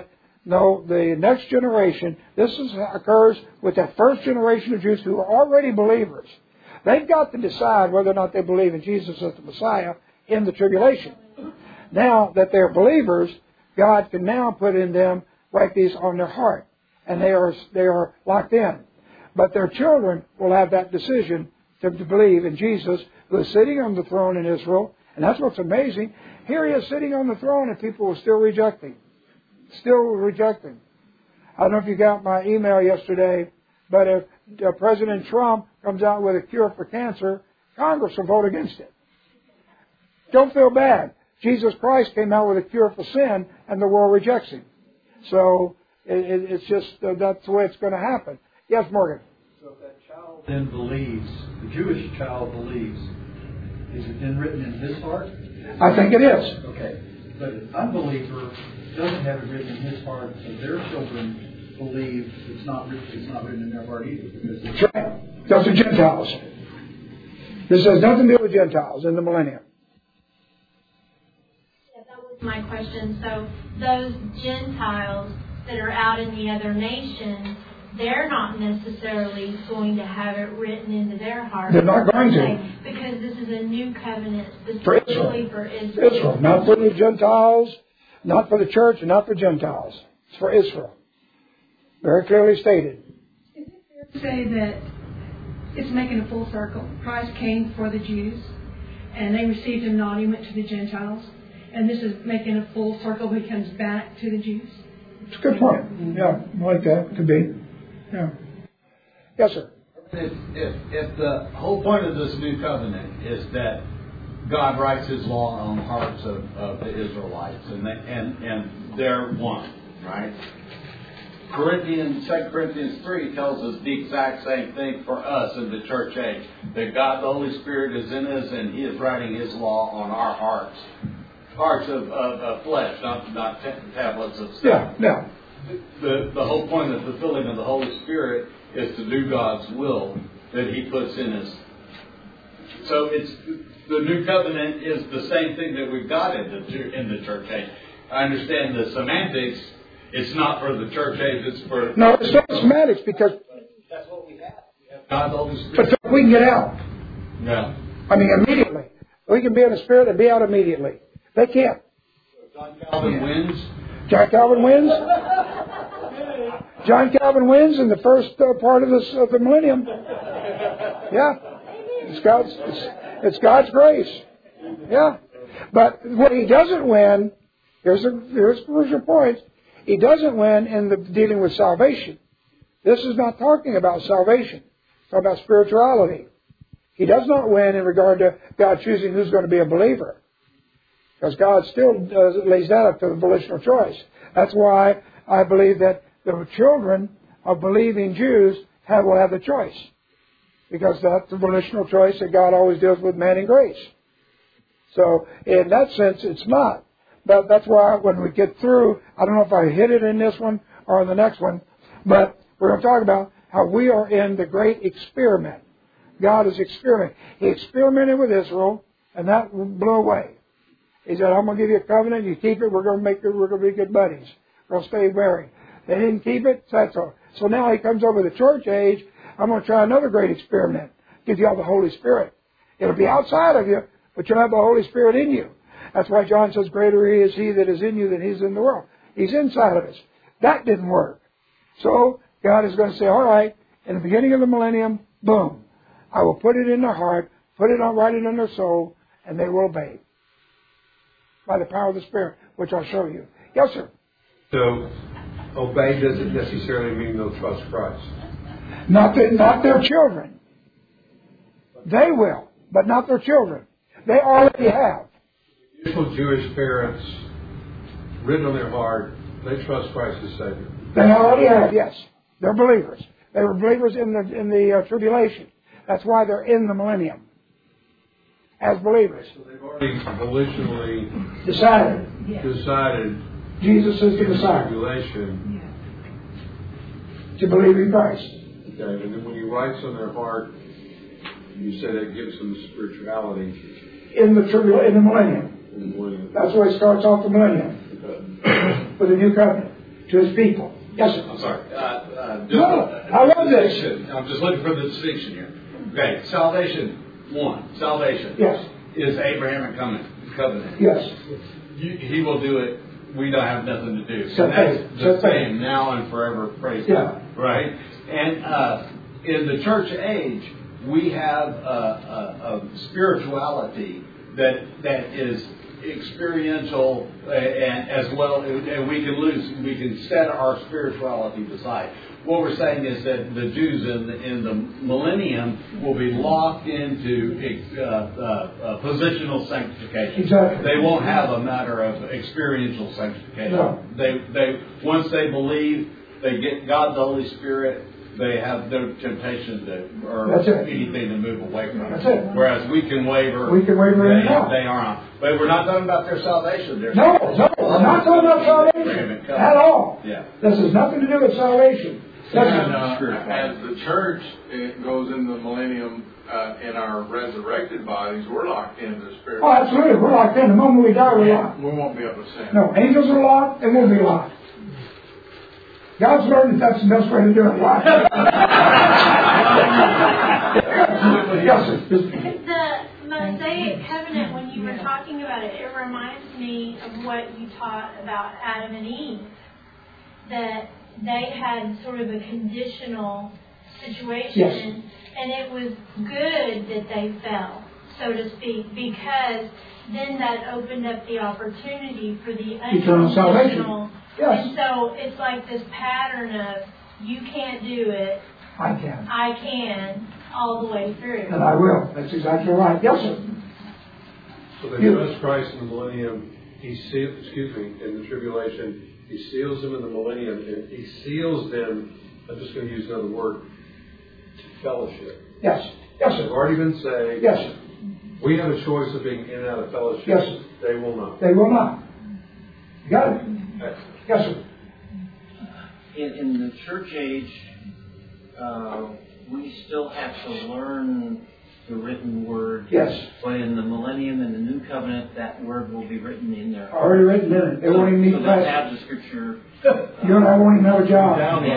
No, the next generation, this is, occurs with that first generation of Jews who are already believers. They've got to decide whether or not they believe in Jesus as the Messiah in the tribulation. Now that they're believers, God can now put in them, write these on their heart. And they are they are locked in. But their children will have that decision to, to believe in Jesus, who is sitting on the throne in Israel. And that's what's amazing. Here he is sitting on the throne and people are still rejecting. Still rejecting. I don't know if you got my email yesterday, but if uh, President Trump comes out with a cure for cancer, Congress will vote against it. Don't feel bad. Jesus Christ came out with a cure for sin, and the world rejects him. So it, it, it's just uh, that's the way it's going to happen. Yes, Morgan. So if that child then believes, the Jewish child believes, is it then written in his heart? I think it is. Okay. But an unbeliever doesn't have it written in his heart, so their children believe it's not written, it's not written in their heart either. Because That's right. Those are Gentiles. This has nothing to do with Gentiles in the millennium. Yeah, that was my question. So those Gentiles that are out in the other nations, they're not necessarily going to have it written into their heart. They're not going to. Because this is a new covenant For Israel. specifically for Israel. Israel. Not for the Gentiles, not for the church, and not for Gentiles. It's for Israel. Very clearly stated. Is it fair to say that it's making a full circle? Christ came for the Jews, and they received him not, he went to the Gentiles. And this is making a full circle, he comes back to the Jews? It's a good point. Yeah, I like that. Could be. Yeah. Yes, sir. If, if, if the whole point of this new covenant is that God writes his law on the hearts of, of the Israelites, and, they, and and they're one, right? Corinthians, Second Corinthians three tells us the exact same thing for us in the church age. That God, the Holy Spirit, is in us, and he is writing his law on our hearts. Hearts of, of, of flesh, not, not tablets of stone. Yeah, yeah. The, the whole point of the filling of the Holy Spirit is to do God's will that he puts in us. So it's the new covenant is the same thing that we've got in the, in the church age. I understand the semantics. It's not for the church age. It's for... No, it's not semantics because... That's what we have. We have God, the Holy Spirit. But we can get out. Yeah. I mean, immediately. We can be in the Spirit and be out immediately. They can't. John Calvin yeah. wins. John Calvin wins. John Calvin wins in the first uh, part of, this, of the millennium. Yeah. It's God's, it's, it's God's grace. Yeah. But what he doesn't win, here's, a, here's, here's your point, he doesn't win in the dealing with salvation. This is not talking about salvation. It's talking about spirituality. He does not win in regard to God choosing who's going to be a believer. Because God still does, lays that up to the volitional choice. That's why I believe that the children of believing Jews have, will have the choice. Because that's the volitional choice that God always deals with man in grace. So in that sense, it's not. But that's why when we get through, I don't know if I hit it in this one or in the next one, but we're going to talk about how we are in the great experiment. God is experimenting. He experimented with Israel, and that blew away. He said, I'm going to give you a covenant. You keep it. We're going to make it. We're going to be good buddies. We're going to stay married. They didn't keep it. That's all. So now he comes over the church age. I'm going to try another great experiment. Give you all the Holy Spirit. It'll be outside of you, but you'll have the Holy Spirit in you. That's why John says, greater is he that is in you than he's in the world. He's inside of us. That didn't work. So God is going to say, all right, in the beginning of the millennium, boom, I will put it in their heart, put it on, write it in their soul, and they will obey. By the power of the Spirit, which I'll show you. Yes, sir. So, obey doesn't necessarily mean they'll trust Christ. Not, the, not their children. They will, but not their children. They already have. Initial Jewish parents, written on their heart, they trust Christ as Savior. They already have, yes. They're believers. They were believers in the in the uh, tribulation. That's why they're in the millennium. As believers. So they've already volitionally decided. Yeah. decided Jesus is the Messiah. Tribulation. Yeah. To believe in Christ. Okay, and then when he writes on their heart, you say that gives them spirituality. In the tribulation, in the millennium. In the millennium. That's where it starts off the millennium. Okay. With a new covenant. to His people. Yes, sir. I'm sorry. Uh, uh, just, no, uh, I love this. I'm just looking for the distinction here. Okay, salvation, one. Salvation yes. is Abrahamic covenant. Yes. You, he will do it. We don't have nothing to do. So and that's faith. the So same faith. now and forever. Praise yeah. God. Right? And uh, in the church age, we have a, a, a spirituality that that is experiential uh, and as well, and we can lose, we can set our spirituality aside. What we're saying is that the Jews in the, in the millennium will be locked into uh, uh, uh, positional sanctification. Exactly. They won't have a matter of experiential sanctification. No. They they once they believe, they get God the Holy Spirit. They have no temptation to or anything to move away from That's it. it. Whereas we can waver. We can waver they, in God. They aren't. But we're not talking about their salvation. They're no, no, we're not talking about salvation at all. Yeah. This has nothing to do with salvation. And, uh, as the church it goes into the millennium uh, in our resurrected bodies, we're locked into the spirit. Oh, absolutely. We're locked in. The moment we die, we're locked. We won't be able to sin. No, angels are locked, and we'll be locked. God's learned that that's the best way to do it. Why? Yes, sir. The Mosaic covenant, when you were talking about it, it reminds me of what you taught about Adam and Eve. That they had sort of a conditional situation, yes. and it was good that they fell, so to speak, because then that opened up the opportunity for the eternal salvation. Yes. And so it's like this pattern of you can't do it, I can. I can, all the way through. And I will. That's exactly right. Yes, sir. So they trust Christ in the millennium. He seals, excuse me, in the tribulation. He seals them in the millennium, and He seals them, I'm just going to use another word, to fellowship. Yes. Yes, sir. They've already been saved. Yes, sir. We have a choice of being in and out of fellowship. Yes, sir. They will not. They will not. You got it? Excellent. Yes, sir. In, in the church age, uh, we still have to learn the written word. Yes. But in the millennium and the new covenant, that word will be written in there. Already written in it. They so, won't even need so to they'll pass. have the scripture. You and I won't even have a job.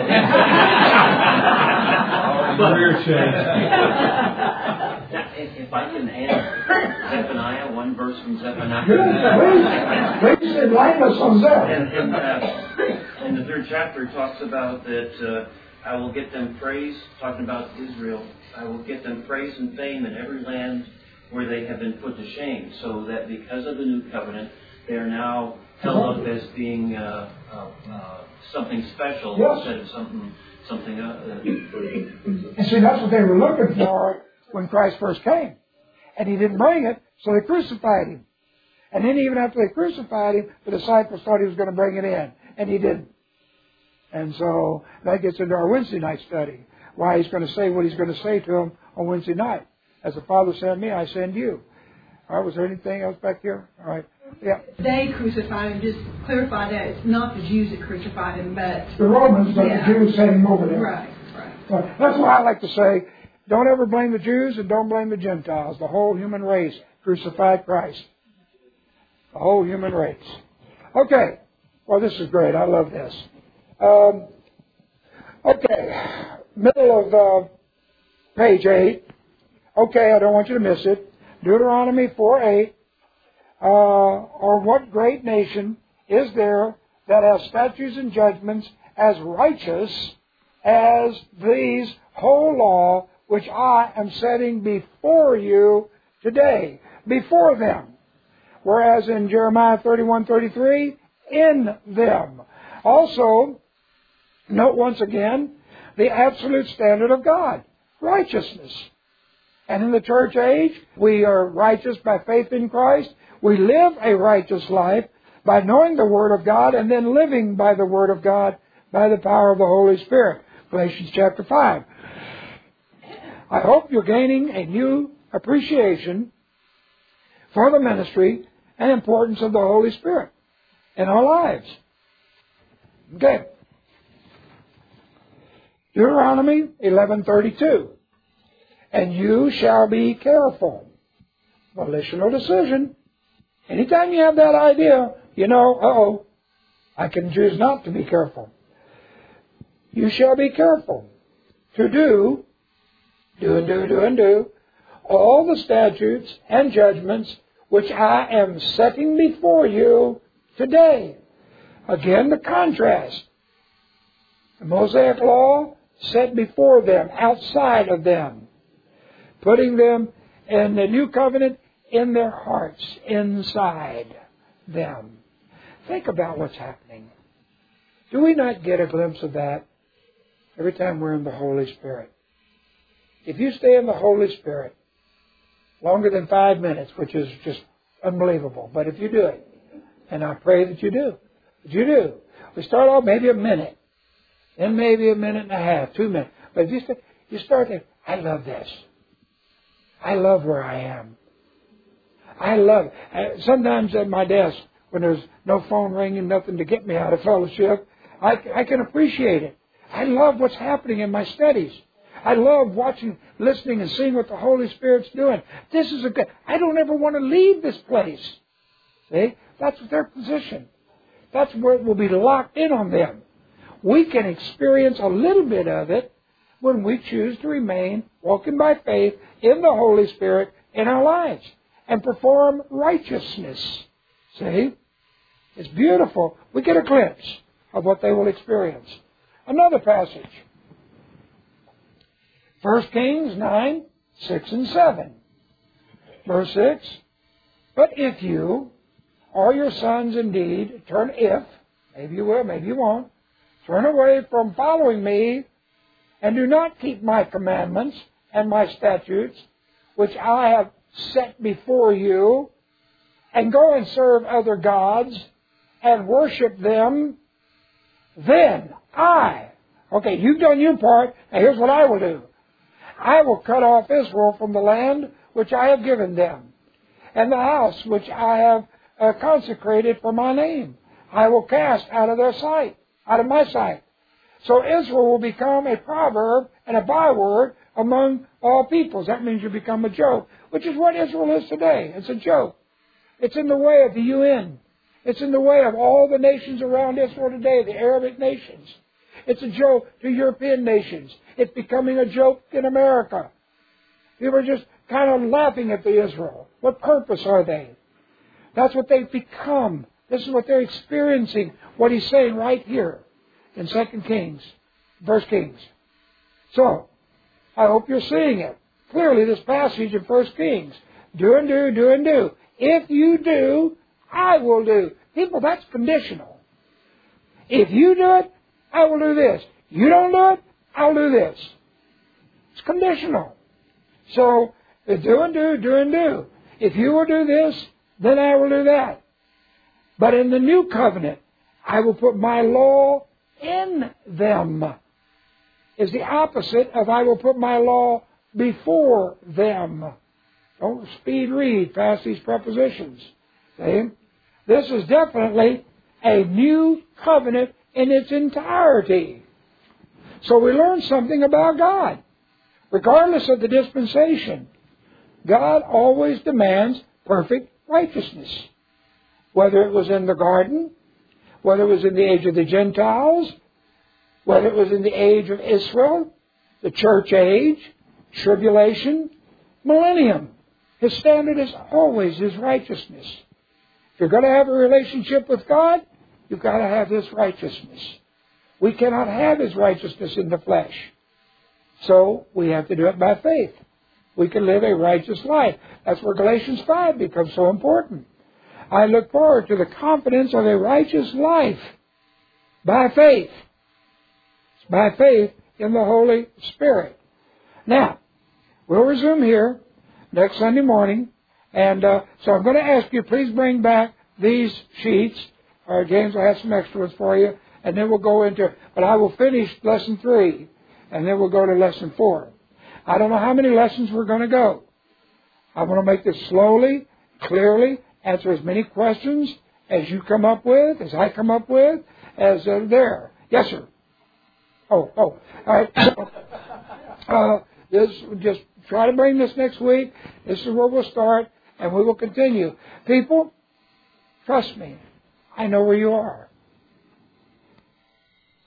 Career change. If, if I can add Zephaniah, one verse from Zephaniah. Good. Please, please enlighten us on that. And, and uh, in the third chapter, it talks about that uh, I will get them praise, talking about Israel. I will get them praise and fame in every land where they have been put to shame, so that because of the new covenant, they are now held up as being uh, uh, uh, something special yes. instead of something something. Uh, and see, that's what they were looking for when Christ first came, and He didn't bring it, so they crucified Him. And then even after they crucified Him, the disciples thought He was going to bring it in, and He didn't. And so that gets into our Wednesday night study. Why He's going to say what He's going to say to them on Wednesday night. As the Father sent me, I send you. All right, was there anything else back here? All right. Yeah. They crucified Him. Just clarify that. It's not the Jews that crucified Him, but... The Romans, but yeah. the Jews sent Him over there. Right, right. Well, that's why I like to say, don't ever blame the Jews and don't blame the Gentiles. The whole human race crucified Christ. The whole human race. Okay. Well, this is great. I love this. Um, okay. Middle of uh, page eight. Okay, I don't want you to miss it. Deuteronomy four eight. Uh, or what great nation is there that has statutes and judgments as righteous as these whole law which I am setting before you today, before them? Whereas in Jeremiah thirty-one thirty-three, in them. Also, note once again, the absolute standard of God, righteousness. And in the church age, we are righteous by faith in Christ. We live a righteous life by knowing the Word of God and then living by the Word of God by the power of the Holy Spirit. Galatians chapter five. I hope you're gaining a new appreciation for the ministry and importance of the Holy Spirit in our lives. Okay. Deuteronomy eleven thirty-two. And you shall be careful. Volitional decision. Anytime you have that idea, you know, uh-oh, I can choose not to be careful. You shall be careful to do, do and do, do and do, all the statutes and judgments which I am setting before you today. Again, the contrast. The Mosaic Law set before them, outside of them, putting them in the New Covenant in their hearts, inside them. Think about what's happening. Do we not get a glimpse of that every time we're in the Holy Spirit? If you stay in the Holy Spirit longer than five minutes, which is just unbelievable, but if you do it, and I pray that you do, that you do. We start off maybe a minute, then maybe a minute and a half, two minutes. But if you start, you start to, I love this. I love where I am. I love it. Sometimes at my desk, when there's no phone ringing, nothing to get me out of fellowship, I, I can appreciate it. I love what's happening in my studies. I love watching, listening, and seeing what the Holy Spirit's doing. This is a good... I don't ever want to leave this place. See? That's their position. That's where it will be locked in on them. We can experience a little bit of it when we choose to remain walking by faith in the Holy Spirit in our lives and perform righteousness. See? It's beautiful. We get a glimpse of what they will experience. Another passage. First Kings nine, six and seven. Verse six. But if you or your sons indeed turn if, maybe you will, maybe you won't, turn away from following me and do not keep my commandments and my statutes, which I have set before you, and go and serve other gods and worship them, then I, okay, you've done your part, and here's what I will do. I will cut off Israel from the land which I have given them, and the house which I have uh, consecrated for my name. I will cast out of their sight, out of my sight. So Israel will become a proverb and a byword among all peoples. That means you become a joke, which is what Israel is today. It's a joke. It's in the way of the U N. It's in the way of all the nations around Israel today, the Arabic nations. It's a joke to European nations. It's becoming a joke in America. People are just kind of laughing at the Israel. What purpose are they? That's what they've become. This is what they're experiencing, what he's saying right here in Second Kings, First Kings. So, I hope you're seeing it. Clearly, this passage in First Kings. Do and do, do and do. If you do, I will do. People, that's conditional. If you do it, I will do this. You don't do it, I'll do this. It's conditional. So, do and do, do and do. If you will do this, then I will do that. But in the new covenant, I will put my law in them. Is the opposite of I will put my law before them. Don't speed read past these prepositions. See? This is definitely a new covenant in its entirety. So we learn something about God. Regardless of the dispensation, God always demands perfect righteousness. Whether it was in the garden, whether it was in the age of the Gentiles, whether it was in the age of Israel, the church age, tribulation, millennium. His standard is always His righteousness. If you're going to have a relationship with God, you've got to have His righteousness. We cannot have His righteousness in the flesh. So we have to do it by faith. We can live a righteous life. That's where Galatians five becomes so important. I look forward to the confidence of a righteous life by faith. It's by faith in the Holy Spirit. Now, we'll resume here next Sunday morning. And uh, so I'm going to ask you, please bring back these sheets. Or James will have some extra ones for you. And then we'll go into, but I will finish lesson three. And then we'll go to lesson four. I don't know how many lessons we're going to go. I want to make this slowly, clearly, answer as many questions as you come up with, as I come up with, as uh, there. Yes, sir. Oh, oh. All right. So, uh, this, just try to bring this next week. This is where we'll start, and we will continue. People, trust me. I know where you are.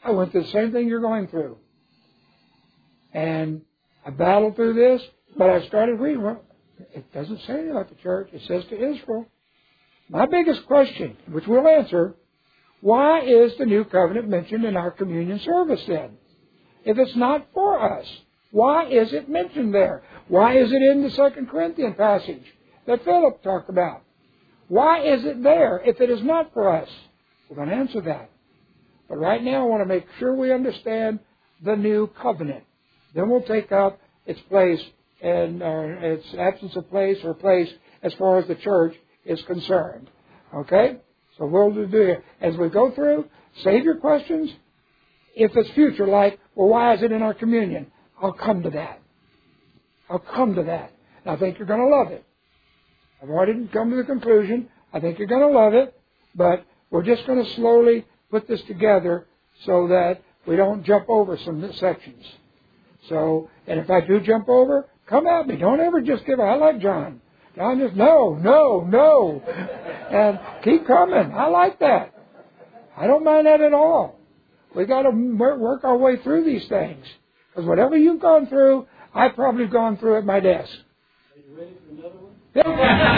I went through the same thing you're going through. And I battled through this, but I started reading. Well, it doesn't say anything about the church. It says to Israel. My biggest question, which we'll answer, why is the new covenant mentioned in our communion service then? If it's not for us, why is it mentioned there? Why is it in the Second Corinthians passage that Philip talked about? Why is it there if it is not for us? We're going to answer that. But right now I want to make sure we understand the new covenant. Then we'll take up its place and uh, its absence of place or place as far as the church is concerned. Okay? So we'll do it. As we go through, save your questions. If it's future, like, well, why is it in our communion? I'll come to that. I'll come to that. And I think you're going to love it. I've already come to the conclusion. I think you're going to love it. But we're just going to slowly put this together so that we don't jump over some sections. So, and if I do jump over, come at me. Don't ever just give a, I like John. John just, no, no, no. And keep coming. I like that. I don't mind that at all. We've got to work our way through these things. Because whatever you've gone through, I've probably gone through at my desk. Are you ready for another one? Yeah.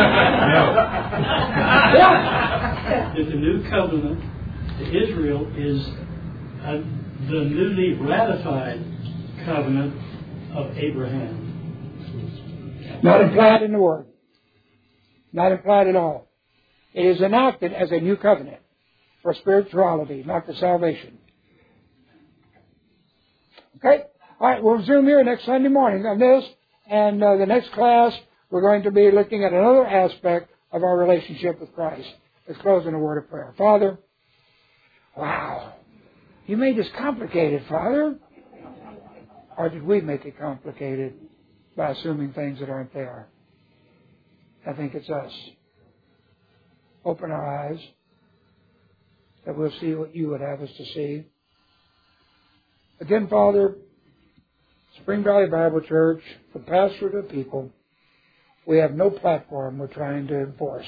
Yeah. That the new covenant to Israel is uh, the newly ratified covenant of Abraham. Not implied in the Word. Not implied at all. It is enacted as a new covenant for spirituality, not for salvation. Okay? All right, we'll resume here next Sunday morning on this. And uh, the next class, we're going to be looking at another aspect of our relationship with Christ. Let's close in a word of prayer. Father, wow, you made this complicated, Father. Or did we make it complicated by assuming things that aren't there? I think it's us. Open our eyes that we'll see what you would have us to see. Again, Father, Spring Valley Bible Church, from pastor to people, we have no platform we're trying to enforce.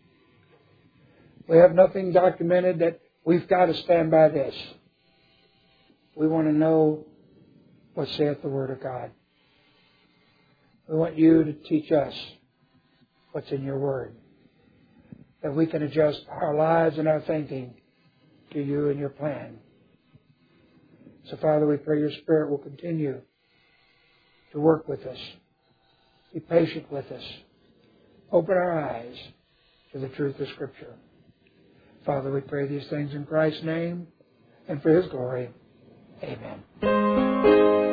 We have nothing documented that we've got to stand by this. We want to know what saith the Word of God. We want you to teach us what's in your Word, that we can adjust our lives and our thinking to you and your plan. So, Father, we pray your Spirit will continue to work with us. Be patient with us. Open our eyes to the truth of Scripture. Father, we pray these things in Christ's name and for His glory. Amen.